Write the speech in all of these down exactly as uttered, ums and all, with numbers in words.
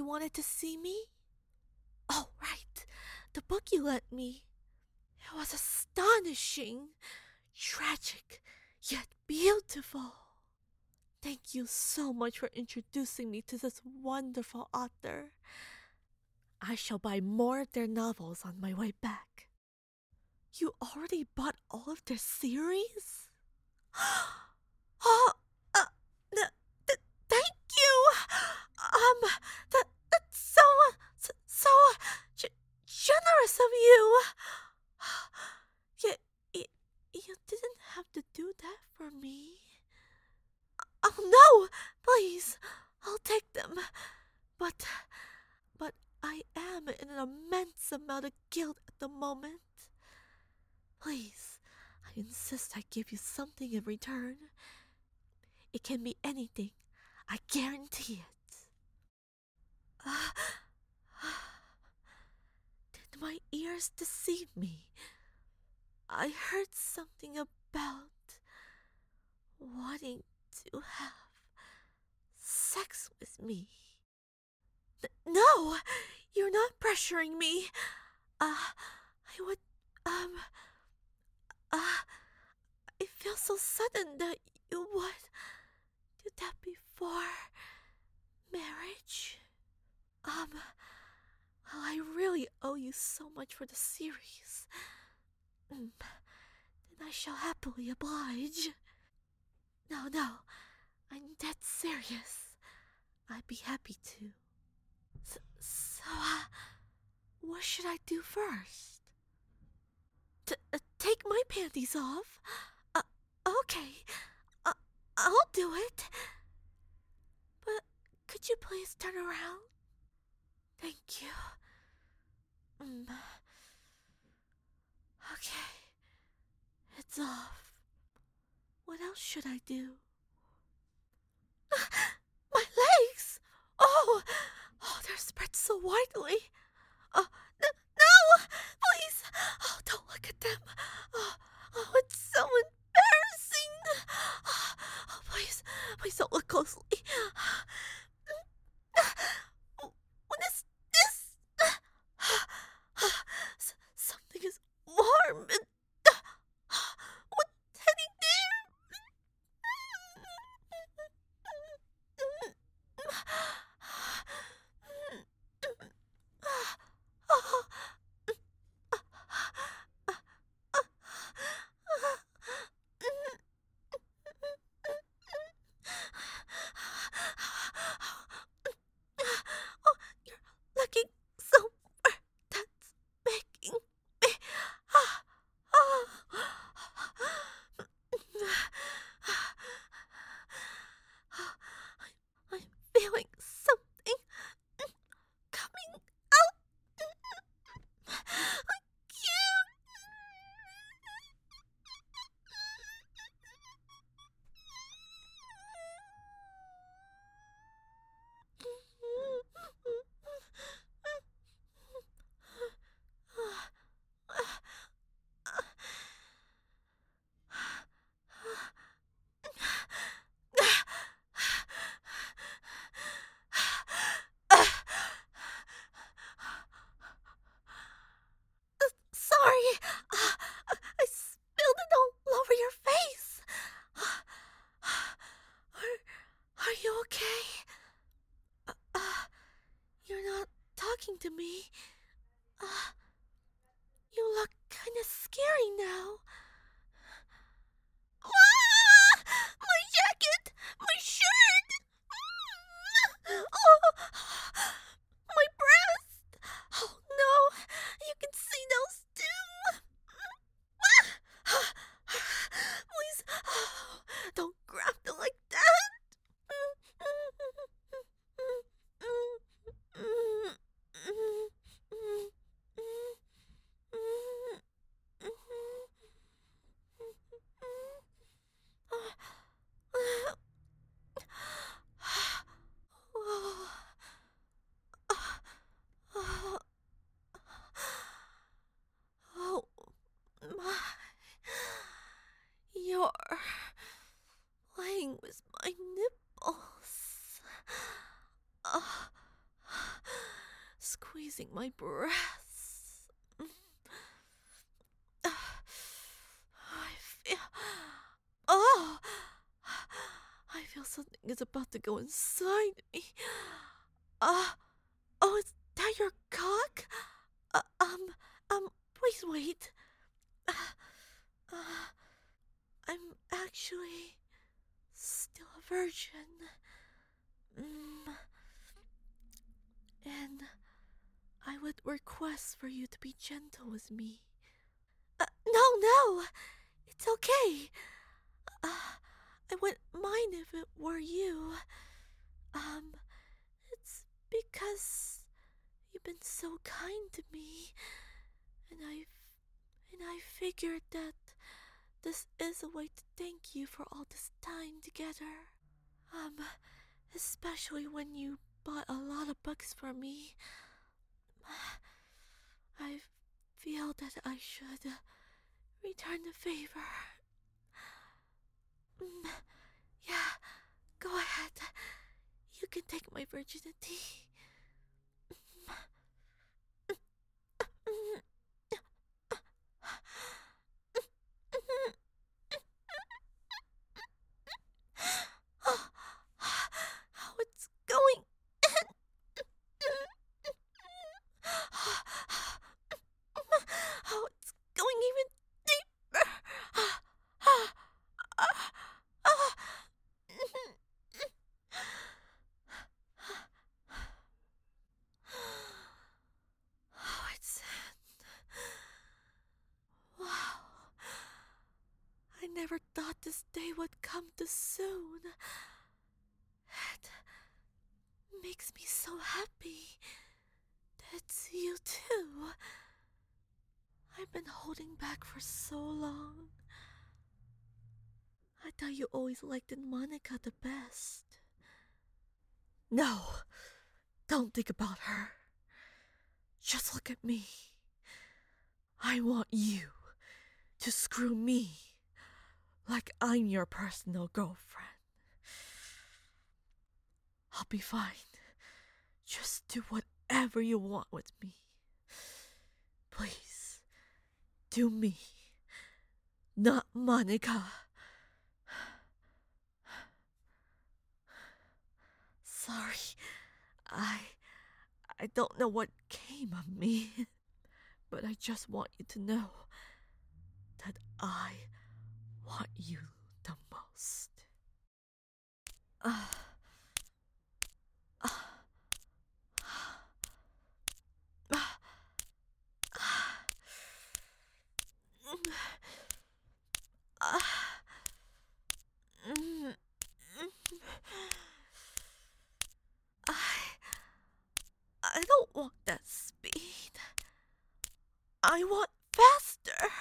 wanted to see me? Oh, right. The book you lent me. It was astonishing, tragic, yet beautiful. Thank you so much for introducing me to this wonderful author. I shall buy more of their novels on my way back. You already bought all of their series? Oh, uh, th- th- thank you. Um, that that's so so, so g- generous of you. You, you you didn't have to do that for me. Oh no, please, I'll take them. But but I am in an immense amount of guilt at the moment. Please, I insist I give you something in return. It can be anything. I guarantee it. Uh, did my ears deceive me? I heard something about wanting to have sex with me. N- no, you're not pressuring me. Uh, I would, um, uh, it feels so sudden that you would do that before marriage. Um, well, I really owe you so much for the series. Mm, then I shall happily oblige. No, no, I'm dead serious. I'd be happy to. So, so uh, what should I do first? T- uh, take my panties off? Uh, okay, uh, I'll do it. But could you please turn around? Thank you. Mm. Okay, it's off. What else should I do? My legs! Oh, oh, they're spread so widely. Oh, n- no! Please! Oh, don't look at them. Oh, oh, it's so embarrassing. Oh, oh, please, please don't look closely. What is this? S- Something is warm and what's heading Oh, you're looking so far. That's making me. Ah, I'm feeling something coming out. I can't. Sorry, uh, I spilled it all over your face. Are, are you okay? Uh, uh, you're not talking to me. Uh, you look kind of scary now. Ah! My jacket! My shirt! Oh, my breast! Oh no! You can see those too! Please, oh, don't grab them like that! squeezing my breasts. I feel. Oh! I feel something is about to go inside me. Uh, oh, is that your cock? Uh, um, um, please wait. Uh, uh, I'm actually still a virgin. Mm, and I would request for you to be gentle with me. Uh, no, no, it's okay. Uh, I wouldn't mind if it were you. Um, it's because you've been so kind to me, and I've and I figured that this is a way to thank you for all this time together. Um, especially when you bought a lot of books for me. I feel that I should uh, return the favor. Mm, yeah, go ahead. You can take my virginity. How it's going. How it's going even deeper. Oh, it's wow. I never thought this day would come too soon. It makes me so happy that it's you too. I've been holding back for so long. I thought you always liked Monica the best. No, don't think about her. Just look at me. I want you to screw me like I'm your personal girlfriend. I'll be fine. Just do whatever you want with me. Please, do me, not Monica. Sorry, I I don't know what came of me, but I just want you to know that I want you the most. Uh, uh, uh, uh, mm, mm, I I don't want that speed. I want faster.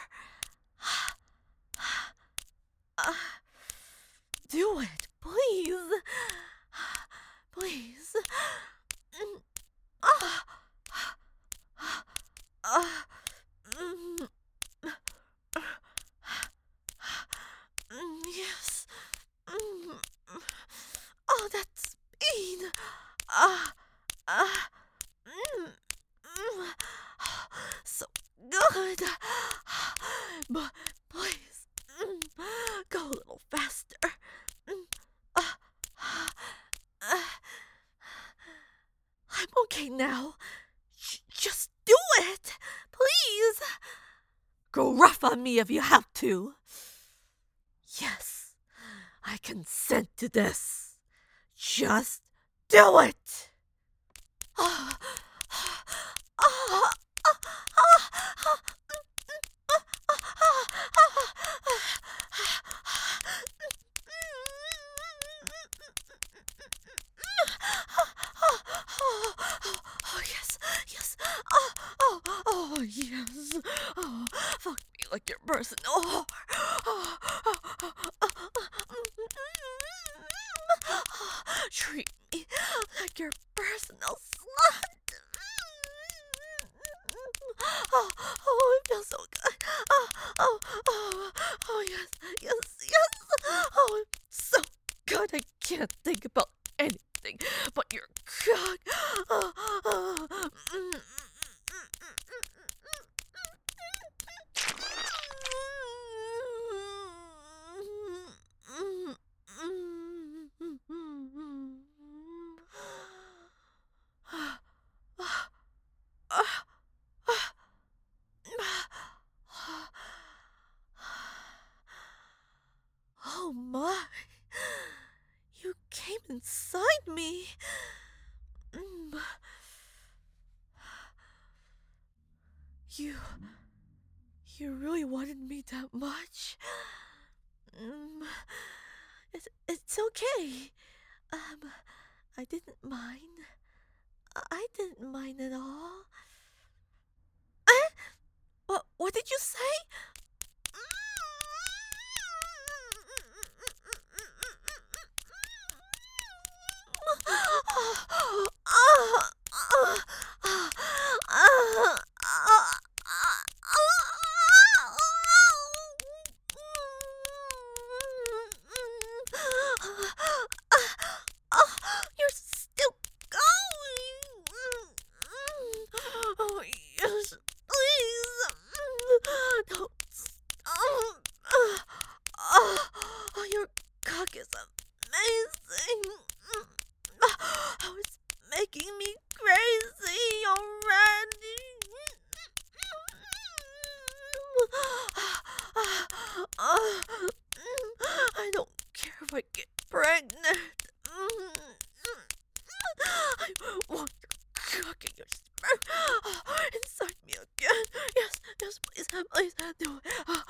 Uh, do it, please. Please. Mm, ah, ah, mm, mm, yes. Mm, oh, that speed. Ah, ah, mm, mm, so good. But please, mm, go a little faster. Mm, ah, ah, I'm okay now. J- just do it, please. Go rough on me if you have to. Yes, I consent to this. Just do it. Ah, ah, oh, yes, yes. Oh, oh, oh, yes. Oh, fuck me like your personal whore. Oh, oh, oh, oh, oh, treat me like your personal slut. Oh, oh, it feels so good. Oh, oh, oh, oh, yes, yes, yes. Oh, it's so good. I can't think about anything but your cock. Oh, oh, mm, inside me. Mm. You. You really wanted me that much? Mm. It's, it's okay. Um, I didn't mind. I didn't mind at all. Eh? What, what did you say? You're still going. Oh, yes, please. Don't stop. Oh, your cock is amazing. Oh, it's making me crazy already. I don't care if I get pregnant. I want your cock and your sperm inside me again. Yes, yes, please, please do it.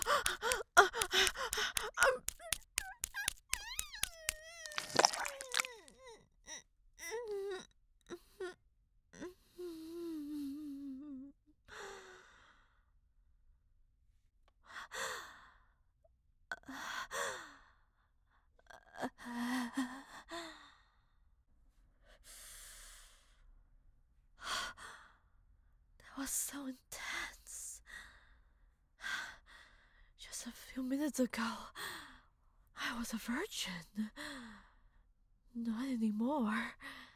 That was so intense. Just a few minutes ago, I was a virgin. Not anymore.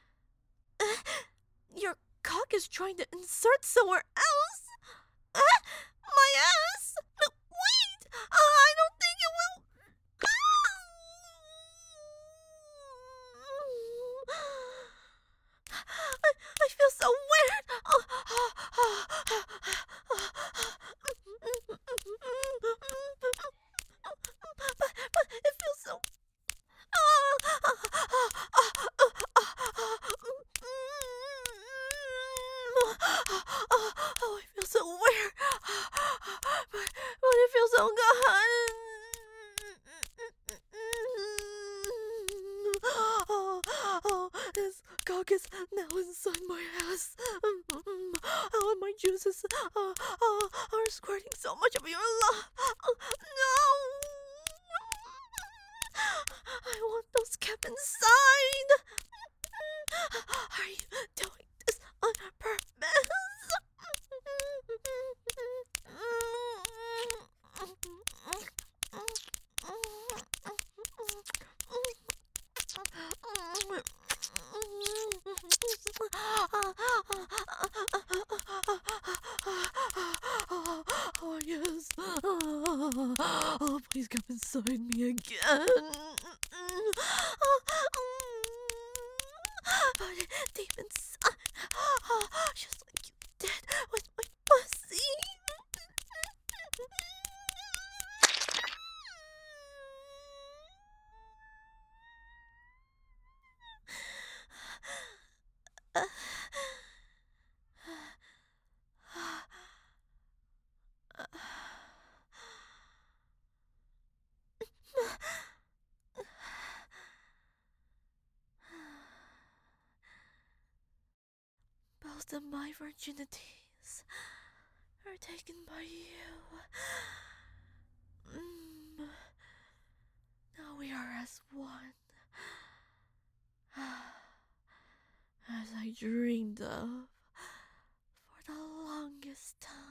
Your cock is trying to insert somewhere else. Uh, my ass. No, wait. Uh, I don't think it will. I, I feel so weird. But, but it feels so. Oh, I feel so weird. But, but it feels so good. Oh, oh, this cock is now inside my ass. Oh, my juices uh, uh, are squirting so much of your love. No! I want those kept inside. Are you doing this on purpose? Oh, yes. Oh, please come inside me again. But deep inside, just like you did with my pussy. Both of my virginities are taken by you. Mm. Now we are as one. As I dreamed of for the longest time.